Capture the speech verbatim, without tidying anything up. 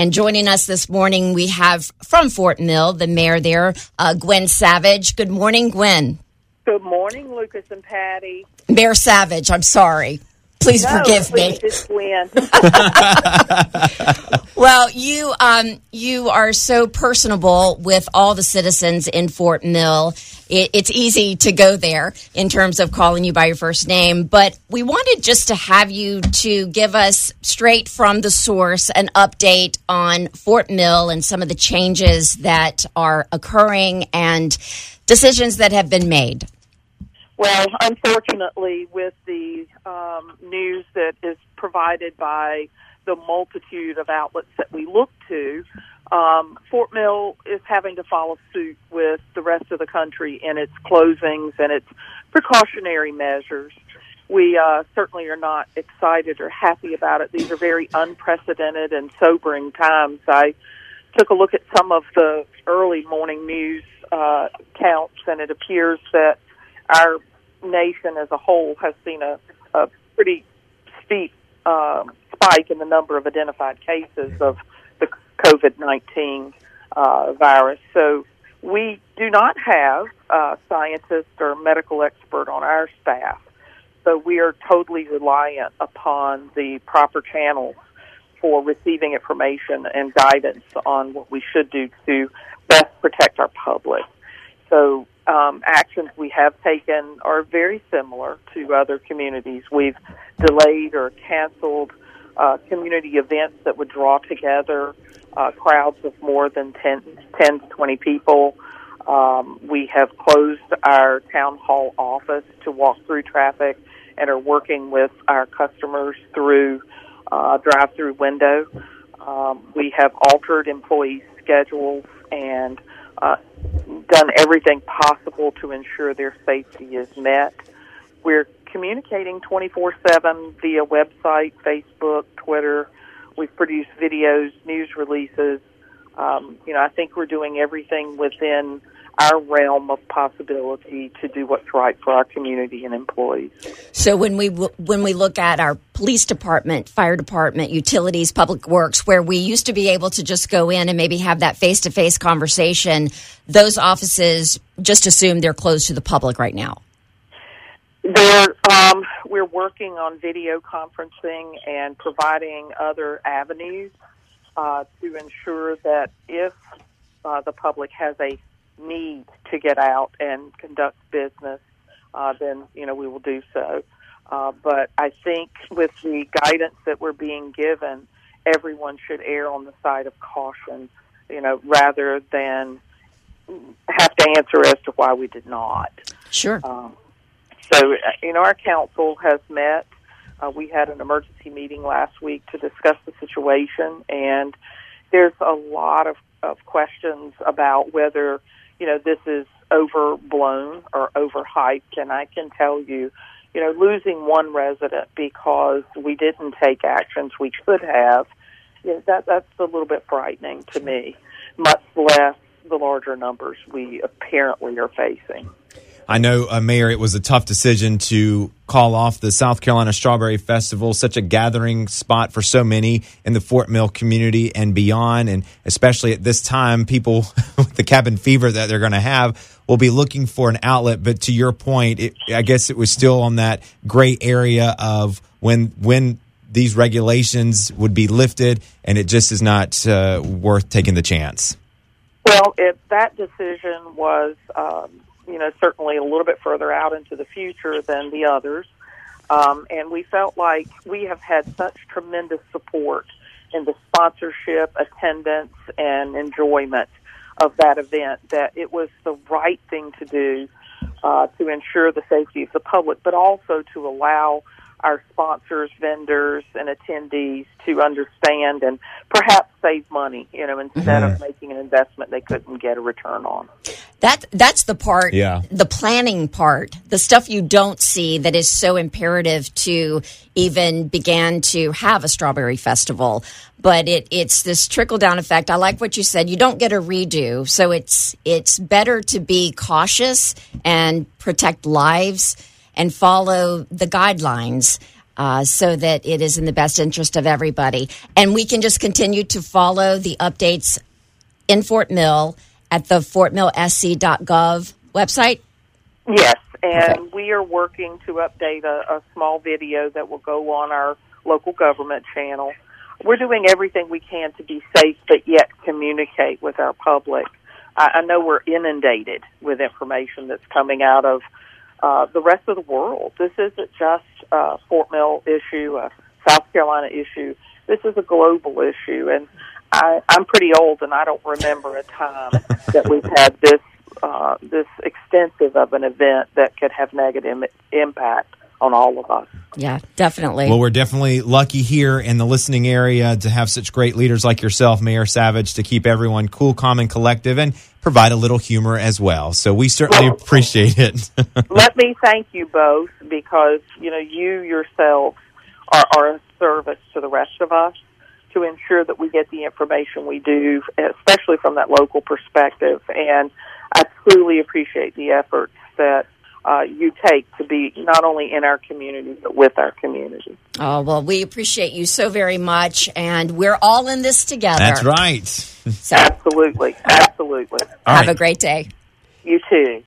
And joining us this morning, we have from Fort Mill, the mayor there, uh, Gwen Savage. Good morning, Gwen. Good morning, Lucas and Patty. Mayor Savage, I'm sorry. Please no, forgive please me. Just Gwen. Well, you um, you are so personable with all the citizens in Fort Mill. It, it's easy to go there in terms of calling you by your first name. But we wanted just to have you to give us straight from the source an update on Fort Mill and some of the changes that are occurring and decisions that have been made. Well, unfortunately, with the um, news that is provided by the multitude of outlets that we look to, um, Fort Mill is having to follow suit with the rest of the country in its closings and its precautionary measures. We uh, certainly are not excited or happy about it. These are very unprecedented and sobering times. I took a look at some of the early morning news uh, counts, and it appears that our nation as a whole has seen a, a pretty steep uh, spike in the number of identified cases of the COVID nineteen uh, virus. So we do not have a scientist or medical expert on our staff. So we are totally reliant upon the proper channels for receiving information and guidance on what we should do to best protect our public. So um, actions we have taken are very similar to other communities. We've delayed or canceled uh, community events that would draw together uh, crowds of more than ten, ten to twenty people. Um, we have closed our town hall office to walk through traffic and are working with our customers through uh, drive-through window. Um, we have altered employee schedules and uh, done everything possible to ensure their safety is met. We're communicating twenty-four seven via website, Facebook, Twitter. We've produced videos, news releases. Um, you know, I think we're doing everything within our realm of possibility to do what's right for our community and employees. So when we when we look at our police department, fire department, utilities, public works, where we used to be able to just go in and maybe have that face-to-face conversation, those offices just assume they're closed to the public right now. They're, um, we're working on video conferencing and providing other avenues uh, to ensure that if uh, the public has a need to get out and conduct business, uh, then, you know, we will do so. Uh, but I think with the guidance that we're being given, everyone should err on the side of caution, you know, rather than have to answer as to why we did not. Sure. Um, so, you know, our council has met. Uh, we had an emergency meeting last week to discuss the situation, and there's a lot of, of questions about whether, you know, this is overblown or overhyped. And I can tell you, you know, losing one resident because we didn't take actions we could have, you know, that that's a little bit frightening to me, much less the larger numbers we apparently are facing. I know, uh, Mayor, it was a tough decision to call off the South Carolina Strawberry Festival, such a gathering spot for so many in the Fort Mill community and beyond. And especially at this time, people with the cabin fever that they're going to have will be looking for an outlet. But to your point, it, I guess it was still on that gray area of when when these regulations would be lifted, and it just is not uh, worth taking the chance. Well, if that decision was um, you know, certainly a little bit further out into the future than the others. Um, and we felt like we have had such tremendous support in the sponsorship, attendance, and enjoyment of that event that it was the right thing to do uh, to ensure the safety of the public, but also to allow our sponsors, vendors, and attendees to understand and perhaps save money, you know, instead mm-hmm. of making an investment they couldn't get a return on. That that's the part, yeah. the planning part, the stuff you don't see that is so imperative to even begin to have a strawberry festival. But it, it's this trickle-down effect. I like what you said. You don't get a redo, so it's it's better to be cautious and protect lives and follow the guidelines. uh, so that it is in the best interest of everybody. And we can just continue to follow the updates in Fort Mill at the fort mill s c dot gov website? Yes, and Okay. we are working to update a, a small video that will go on our local government channel. We're doing everything we can to be safe, but yet communicate with our public. I, I know we're inundated with information that's coming out of uh, the rest of the world. This isn't just a Fort Mill issue, a South Carolina issue. This is a global issue, and I, I'm pretty old, and I don't remember a time that we've had this uh, this extensive of an event that could have negative impact on all of us. Yeah, definitely. Well, we're definitely lucky here in the listening area to have such great leaders like yourself, Mayor Savage, to keep everyone cool, calm, and collective, and provide a little humor as well. So we certainly Well, appreciate it. Let me thank you both, because, you know, you yourselves are, are a service to the rest of us to ensure that we get the information we do, especially from that local perspective. And I truly appreciate the efforts that uh, you take to be not only in our community, but with our community. Oh, well, we appreciate you so very much, and we're all in this together. That's right. So Absolutely. Absolutely. All have right. a great day. You too.